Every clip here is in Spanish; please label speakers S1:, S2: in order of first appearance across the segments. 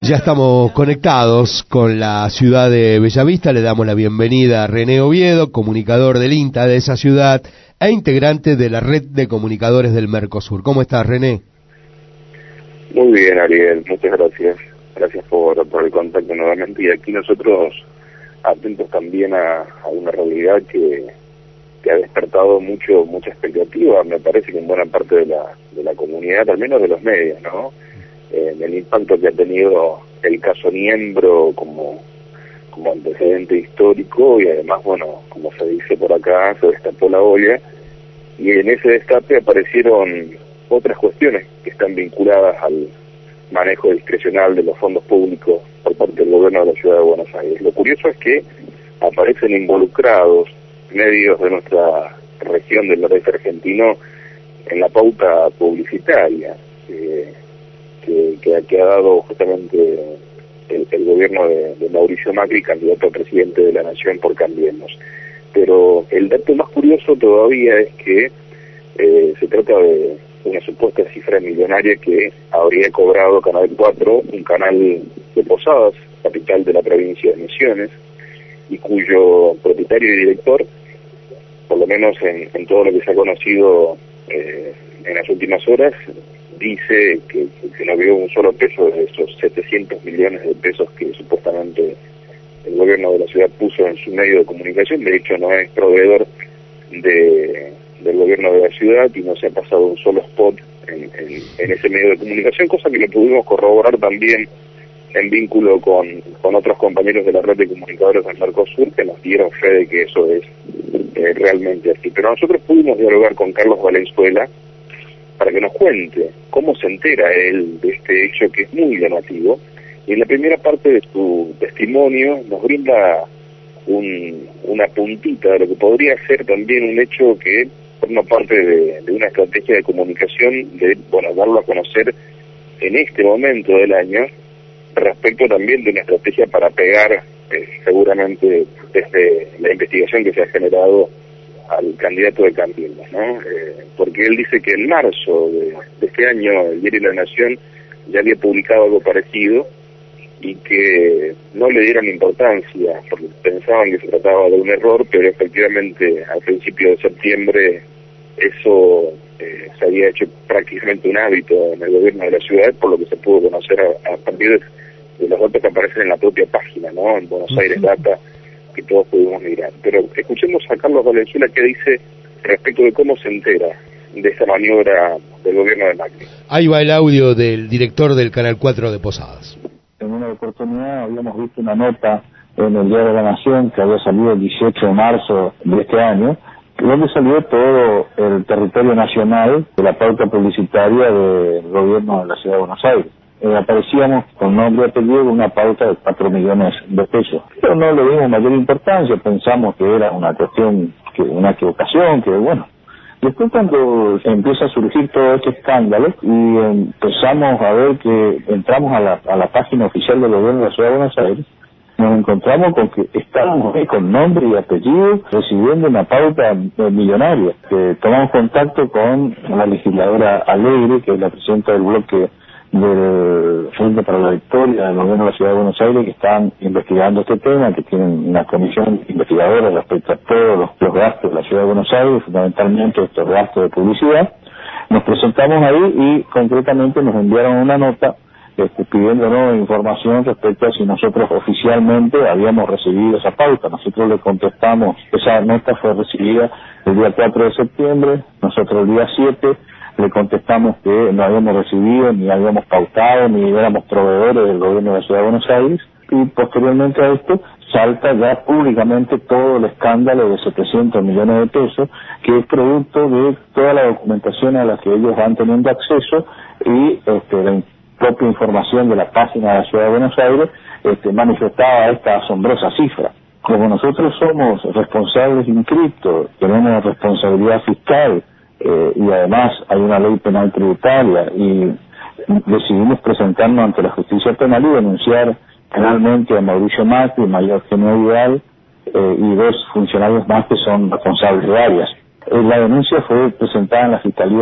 S1: Ya estamos conectados con la ciudad de Bellavista. Le damos la bienvenida a René Oviedo, comunicador del INTA de esa ciudad e integrante de la red de comunicadores del Mercosur. ¿Cómo estás, René?
S2: Muy bien, Ariel, muchas gracias. Gracias por el contacto nuevamente. Y aquí nosotros atentos también a una realidad que ha despertado mucha expectativa, me parece que en buena parte de la comunidad, al menos de los medios, ¿no? El impacto que ha tenido el caso Niembro como antecedente histórico, y además, bueno, como se dice por acá, se destapó la olla, y en ese destape aparecieron otras cuestiones que están vinculadas al manejo discrecional de los fondos públicos por parte del gobierno de la Ciudad de Buenos Aires. Lo curioso es que aparecen involucrados medios de nuestra región del noreste argentino en la pauta publicitaria que ha dado justamente el gobierno de Mauricio Macri, candidato a presidente de la Nación por Cambiemos. Pero el dato más curioso todavía es que se trata de una supuesta cifra millonaria que habría cobrado Canal 4, un canal de Posadas, capital de la provincia de Misiones, y cuyo propietario y director, por lo menos en todo lo que se ha conocido en las últimas horas, dice que no vio un solo peso de esos 700 millones de pesos que supuestamente el gobierno de la ciudad puso en su medio de comunicación. De hecho, no es proveedor del gobierno de la ciudad y no se ha pasado un solo spot en ese medio de comunicación, cosa que lo pudimos corroborar también en vínculo con otros compañeros de la red de comunicadores del Mercosur, que nos dieron fe de que eso es realmente así. Pero nosotros pudimos dialogar con Carlos Valenzuela para que nos cuente cómo se entera él de este hecho que es muy llamativo, y en la primera parte de su testimonio nos brinda una puntita de lo que podría ser también un hecho que forma parte de una estrategia de comunicación, de, bueno, darlo a conocer en este momento del año, respecto también de una estrategia para pegar seguramente desde la investigación que se ha generado al candidato de Cambiemos, ¿no? Porque él dice que en marzo de este año el diario La Nación ya había publicado algo parecido y que no le dieron importancia porque pensaban que se trataba de un error, pero efectivamente al principio de septiembre eso se había hecho prácticamente un hábito en el gobierno de la ciudad, por lo que se pudo conocer a partir de los datos que aparecen en la propia página, ¿no? En Buenos Aires Data, que todos pudimos mirar. Pero escuchemos a Carlos Valenzuela que dice respecto de cómo se entera de esa maniobra del gobierno de Macri.
S1: Ahí va el audio del director del Canal 4 de Posadas.
S3: En una oportunidad habíamos visto una nota en el Diario de la Nación que había salido el 18 de marzo de este año, donde salió todo el territorio nacional de la pauta publicitaria del gobierno de la Ciudad de Buenos Aires. Aparecíamos con nombre y apellido de una pauta de 4 millones de pesos. Pero no le dimos mayor importancia, pensamos que era una cuestión, una equivocación, que bueno. Después cuando empieza a surgir todo este escándalo y empezamos a ver que entramos a la página oficial del gobierno de la Ciudad de Buenos Aires, nos encontramos con que estábamos con nombre y apellido recibiendo una pauta millonaria. Tomamos contacto con la legisladora Alegre, que es la presidenta del bloque del Frente para la Victoria del gobierno de la Ciudad de Buenos Aires, que están investigando este tema, que tienen una comisión investigadora respecto a todos los gastos de la Ciudad de Buenos Aires, fundamentalmente estos gastos de publicidad. Nos presentamos ahí y concretamente nos enviaron una nota pidiéndonos información respecto a si nosotros oficialmente habíamos recibido esa pauta. Nosotros le contestamos, esa nota fue recibida el día 4 de septiembre, nosotros el día 7 le contestamos que no habíamos recibido, ni habíamos pautado, ni éramos proveedores del gobierno de la Ciudad de Buenos Aires, y posteriormente a esto salta ya públicamente todo el escándalo de 700 millones de pesos, que es producto de toda la documentación a la que ellos van teniendo acceso y la propia información de la página de la Ciudad de Buenos Aires manifestaba esta asombrosa cifra. Como nosotros somos responsables inscriptos, tenemos responsabilidad fiscal, y además hay una ley penal tributaria y decidimos presentarnos ante la justicia penal y denunciar penalmente a Mauricio Macri, Mayor Eugenio Vidal y 2 funcionarios más que son responsables de áreas. La denuncia fue presentada en la Fiscalía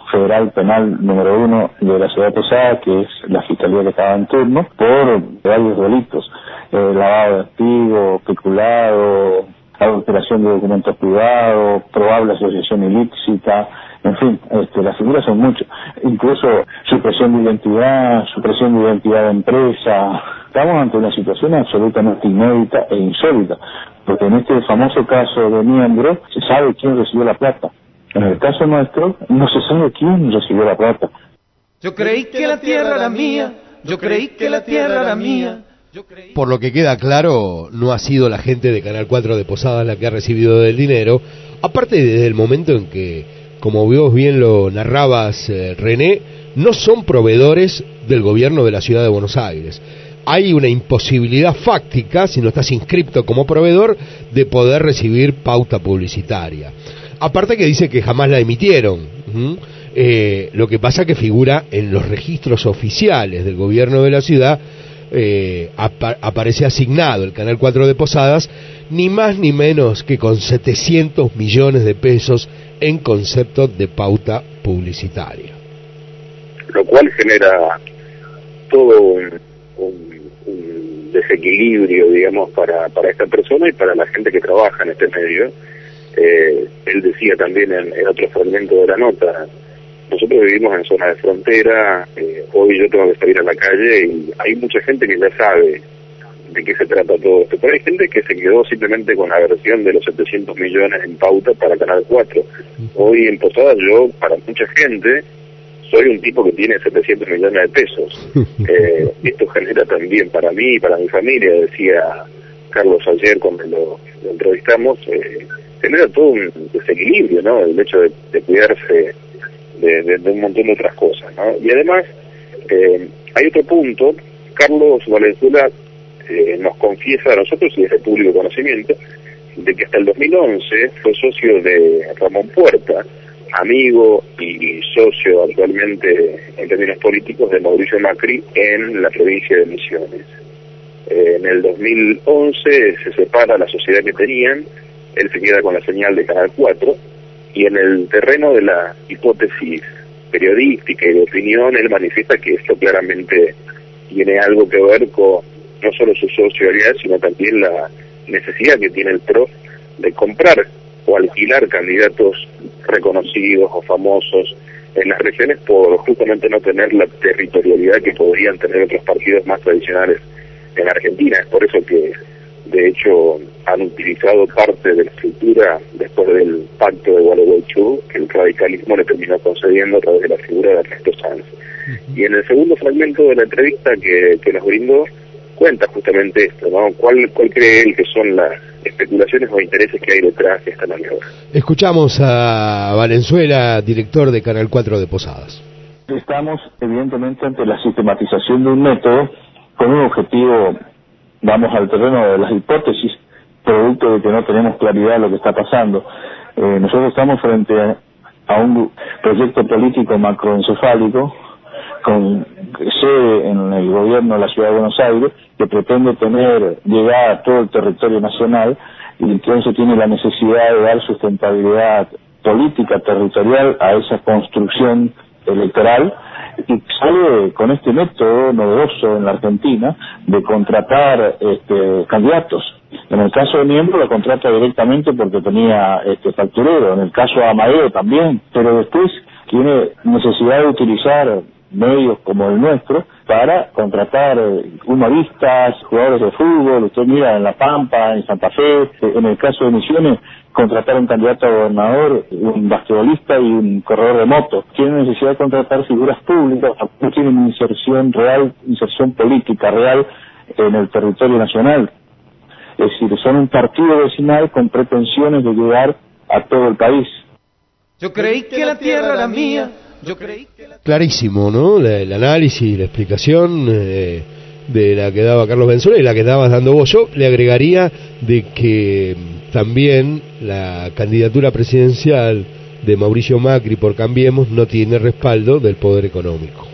S3: Federal Penal número 1 de la ciudad de Posadas, que es la fiscalía que estaba en turno, por varios delitos, lavado de activos, peculado, adulteración de documentos privados, probable asociación ilícita, en fin, las figuras son muchas, incluso supresión de identidad de empresa. Estamos ante una situación absolutamente inédita e insólita, porque en este famoso caso de Miembro se sabe quién recibió la plata. En el caso nuestro no se sabe quién recibió la plata.
S4: Yo creí que la tierra era mía, yo creí que la tierra era mía.
S1: Por lo que queda claro, no ha sido la gente de Canal 4 de Posadas la que ha recibido el dinero, aparte desde el momento en que, como vos bien lo narrabas, René, no son proveedores del gobierno de la ciudad de Buenos Aires. Hay una imposibilidad fáctica, si no estás inscripto como proveedor, de poder recibir pauta publicitaria. Aparte que dice que jamás la emitieron. Lo que pasa que figura en los registros oficiales del gobierno de la ciudad, aparece asignado el Canal 4 de Posadas, ni más ni menos que con 700 millones de pesos en concepto de pauta publicitaria.
S2: Lo cual genera todo un desequilibrio, digamos, para esta persona y para la gente que trabaja en este medio. Él decía también en otro fragmento de la nota, nosotros vivimos en zona de frontera, hoy yo tengo que salir a la calle y hay mucha gente que ya sabe de qué se trata todo esto, pero hay gente que se quedó simplemente con la versión de los 700 millones en pauta para Canal 4. Hoy en Posadas yo, para mucha gente, soy un tipo que tiene 700 millones de pesos. Esto genera también para mí y para mi familia, decía Carlos ayer cuando lo entrevistamos, genera todo un desequilibrio, ¿no? El hecho de cuidarse de un montón de otras cosas, ¿no? Y además, hay otro punto. Carlos Valenzuela nos confiesa a nosotros, y es de público conocimiento, de que hasta el 2011 fue socio de Ramón Puerta, amigo y socio actualmente en términos políticos de Mauricio Macri en la provincia de Misiones. En el 2011 se separa la sociedad que tenían, él se queda con la señal de Canal 4, y en el terreno de la hipótesis periodística y de opinión, él manifiesta que esto claramente tiene algo que ver con no solo su sociabilidad, sino también la necesidad que tiene el PRO de comprar o alquilar candidatos reconocidos o famosos en las regiones por justamente no tener la territorialidad que podrían tener otros partidos más tradicionales en Argentina. Es por eso que, de hecho, han utilizado parte de la estructura después del pacto de Gualeguaychú, que el radicalismo le terminó concediendo a través de la figura de Ernesto Sanz. Y en el segundo fragmento de la entrevista que nos brindó, cuenta justamente esto, ¿no? ¿Cuál cree él que son las especulaciones o intereses que hay detrás de esta maniobra?
S1: Escuchamos a Valenzuela, director de Canal 4 de Posadas.
S3: Estamos evidentemente ante la sistematización de un método con un objetivo, vamos al terreno de las hipótesis, producto de que no tenemos claridad de lo que está pasando. Nosotros estamos frente a un proyecto político macroencefálico con sede en el gobierno de la Ciudad de Buenos Aires, que pretende llegar a todo el territorio nacional, y entonces tiene la necesidad de dar sustentabilidad política territorial a esa construcción electoral, y sale con este método novedoso en la Argentina de contratar candidatos. En el caso de Miembro lo contrata directamente porque tenía facturero, en el caso de Amadeo también, pero después tiene necesidad de utilizar medios como el nuestro para contratar humoristas, jugadores de fútbol. Usted mira en La Pampa, en Santa Fe, en el caso de Misiones, contratar un candidato a gobernador, un basquetbolista y un corredor de moto. Tienen necesidad de contratar figuras públicas, no tienen inserción real, inserción política real en el territorio nacional. Es decir, son un partido vecinal con pretensiones de llegar a todo el país.
S4: Yo creí que la tierra era mía.
S1: Clarísimo, ¿no? El análisis, la explicación de la que daba Carlos Valenzuela y la que estabas dando vos. Yo le agregaría de que también la candidatura presidencial de Mauricio Macri por Cambiemos no tiene respaldo del poder económico.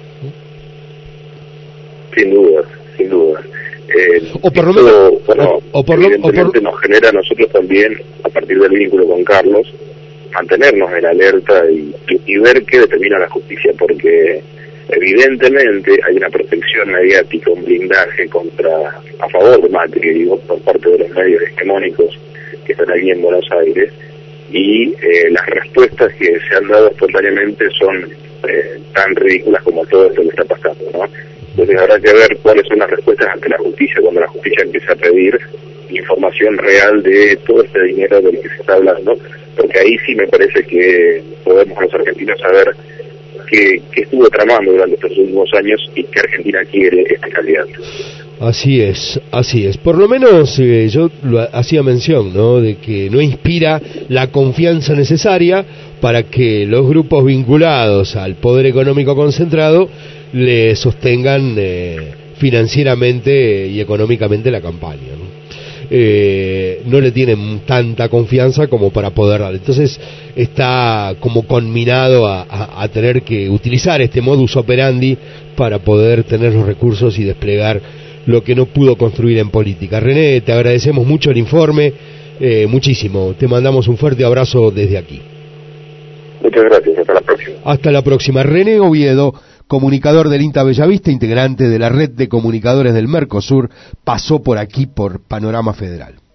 S2: Sin duda, sin duda.
S1: O por lo menos,
S2: evidentemente nos genera a nosotros también, a partir del vínculo con Carlos, mantenernos en alerta y y ver qué determina la justicia, porque evidentemente hay una protección mediática, un blindaje a favor de Macri, digo, por parte de los medios hegemónicos que están aquí en Buenos Aires, y las respuestas que se han dado espontáneamente son tan ridículas como todo esto que está pasando, ¿no? Entonces habrá que ver cuáles son las respuestas ante la justicia, cuando la justicia empieza a pedir información real de todo este dinero del que se está hablando, porque ahí sí me parece que podemos los argentinos saber qué estuvo tramando durante estos últimos años y qué Argentina quiere este candidato.
S1: Así es, así es. Por lo menos yo hacía mención, ¿no?, de que no inspira la confianza necesaria para que los grupos vinculados al poder económico concentrado le sostengan financieramente y económicamente la campaña, ¿no? No le tienen tanta confianza como para poder darle. Entonces está como conminado a tener que utilizar este modus operandi para poder tener los recursos y desplegar lo que no pudo construir en política. René, te agradecemos mucho el informe, muchísimo. Te mandamos un fuerte abrazo desde aquí.
S2: Muchas gracias, hasta la próxima.
S1: Hasta la próxima. René Oviedo, comunicador del INTA Bellavista, integrante de la red de comunicadores del Mercosur, pasó por aquí por Panorama Federal.